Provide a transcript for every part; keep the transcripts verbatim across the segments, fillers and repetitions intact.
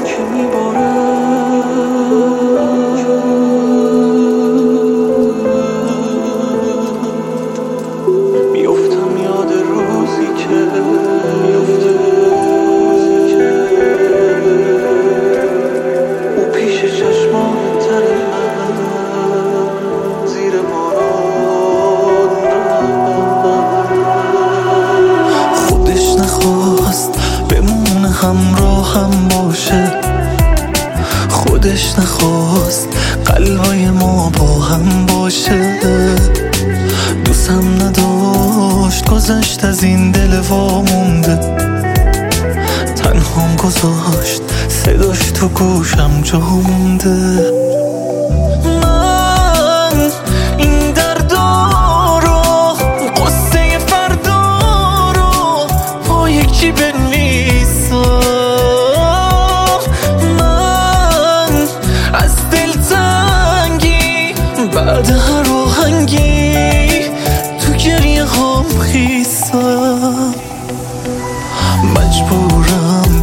که میباره میفتم یاد روزی که او پیش چشمان تر من زیر باران خودش نخواست بمونه همراهم باشه، خودش نخواست قلبای ما با هم باشه، دوستم نداشت گذشت از این دل وامونده، تنهام گذاشت صداش تو گوشم جا مونده. من این دردا رو قصه فردا رو با یک چی بنویسم، من از دل تنگی بعد هر آهنگی تو گریه هام خیسم، مجبورم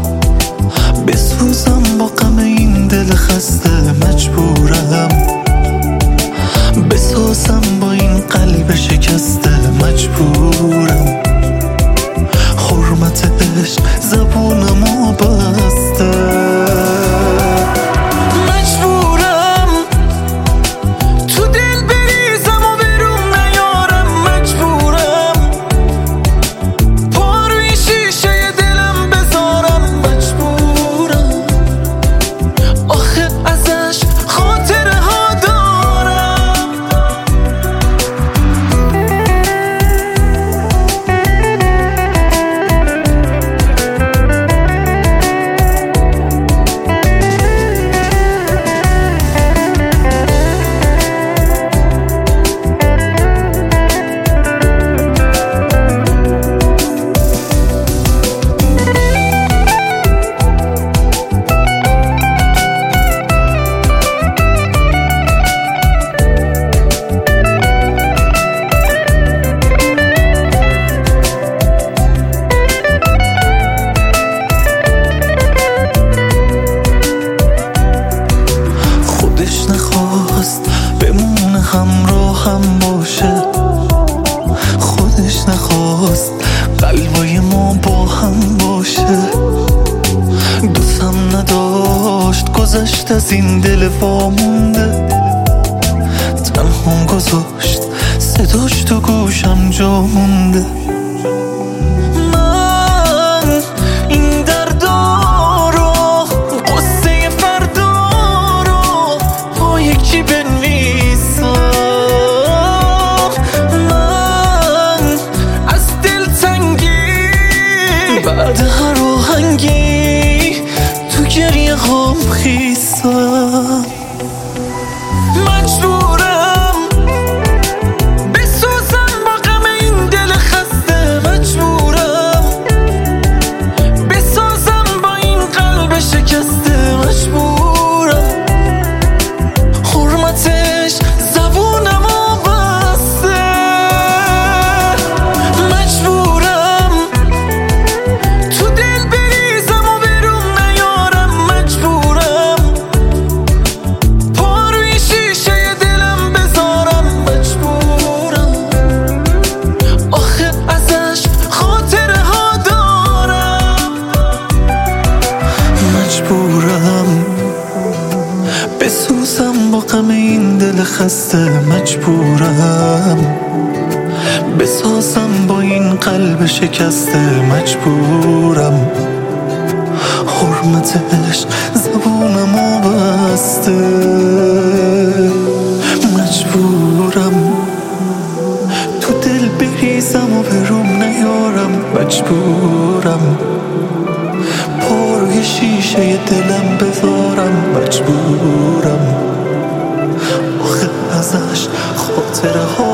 بسوزم با غم این دل خسته، مجبورم بسازم با این قلب شکسته، مجبورم حرمت عشق زبونمو بسته، مجبورم تو دل بریزم و برون نیارم، مجبورم پا روی شیشه دلم بذارم، مجبورم آخه ازش خاطره ها دارم. خودش نخواست بمونه همراهم باشه، خودش نخواست قلبای ما با هم باشه، دوستم نداشت گذشت از این دل وامونده، تنهام گذاشت صداش تو گوشم جا مونده. من این دردا رو قصه فردا رو با یک چی بنویسم، من از دل تنگی بعد هر آهنگی تو گریه هام خیسم، مجبورم بسوزم با غم این دل خسته، مجبورم بسازم با این قلب شکسته، مجبورم حرمتش زبونمو بسته، مجبورم تو دل بریزم و برون نیارم، مجبورم پا روی شیشه دلم بذارم، مجبورم آخه ازش خاطره ها دارم، مجبورم بسوزم با غم این دل خسته، مجبورم بسازم با این قلب شکسته، مجبورم حرمت عشق زبونمو بسته، مجبورم تو دل بریزم و برون نیارم، مجبورم پا روی شیشه دلم بذارم، مجبورم آخه ازش خاطره ها